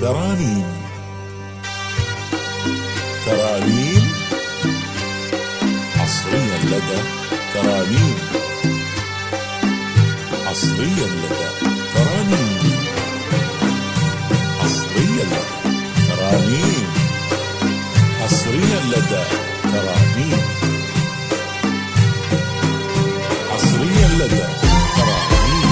ترانيم. ترانيم حصريا لدى ترانيم. حصريا لدى ترانيم. حصريا لدى ترانيم. حصريا لدى ترانيم. حصريا لدى ترانيم.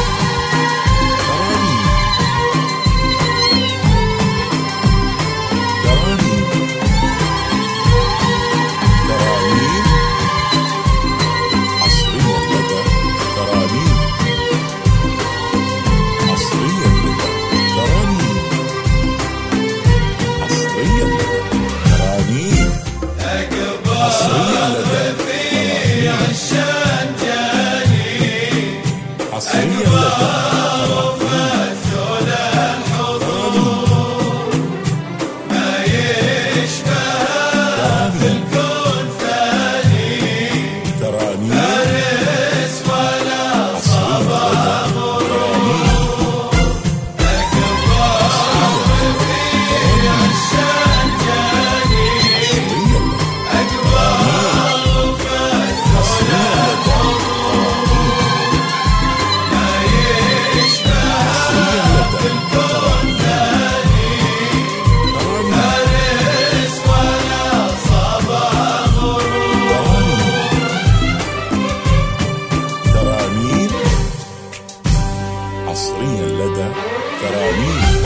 حصريا لدى ترانيم.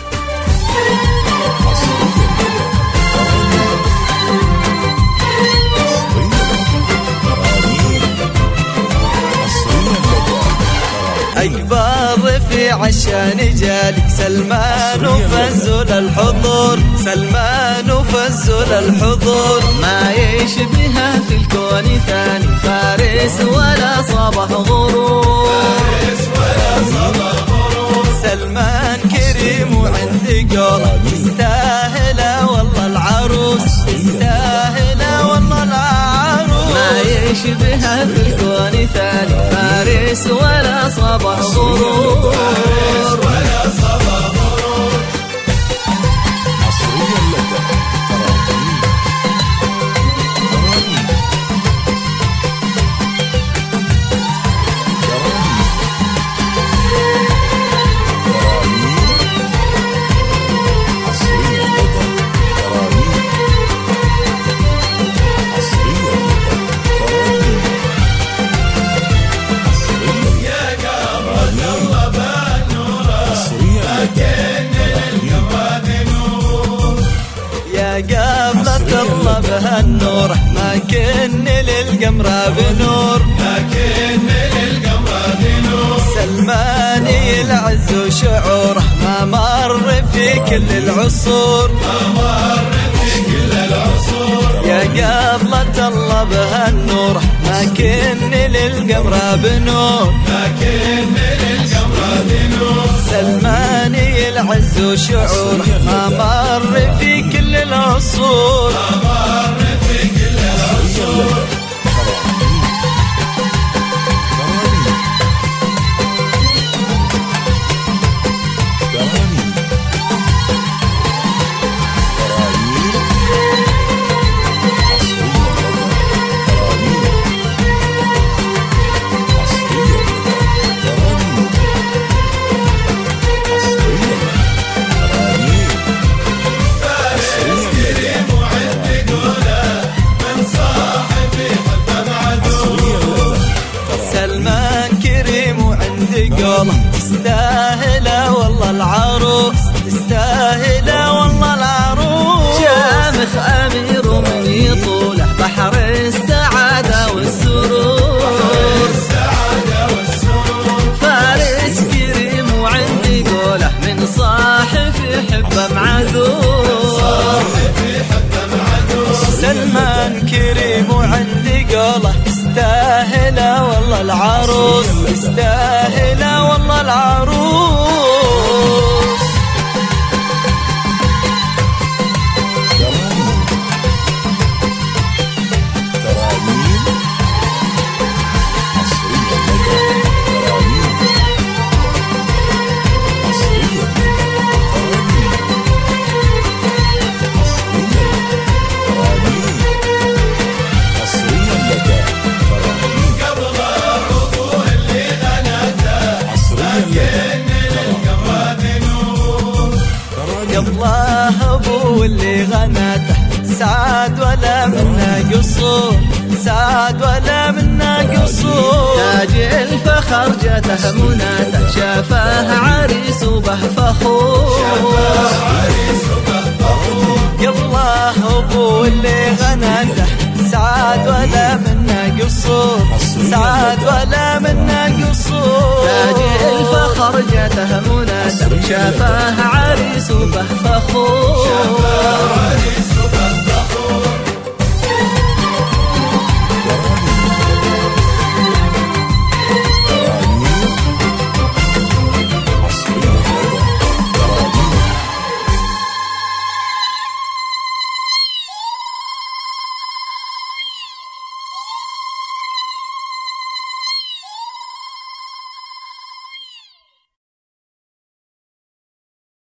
أكبر رفيع عشان جالي سلمان وفزوا للحضور. سلمان وفزوا للحضور ما يشبهها في الكون ثاني. فارس ولا صبح غرور. سلمان كريم وعندي قول تستاهل والله العروس. تستاهل والله العروس ما يشبهها في الكون ثاني. فارس ولا صبح غرور. قبلة الله بهالنور ما كن للقمر بنور. سلماني العز وشعوره ما مر في كل العصور. يا قبلة الله بهالنور ما كن للقمر بنور. سلماني العز وشعوره ما مر في كل العصور. تستاهل والله العروس. تستاهل والله العروس. شامخ أمير ومن يطوله بحر السعادة والسرور. فارس كريم وعندي قوله من صاحب يحبه معذور. سلمان كريم وعندي قوله تستاهل والله العروس. تستاهل والله العروس. ترانيم. واللي غنته سعد ولا منا قصور، سعد ولا منا قصور. تاج الفخر جاته مناته شافه عريس وبه فخور. يالله ابو اللي غنته سعد ولا منا قصور، سعد ولا منا قصور. تاج الفخر جاته مناته شافه عريس وبه فخور.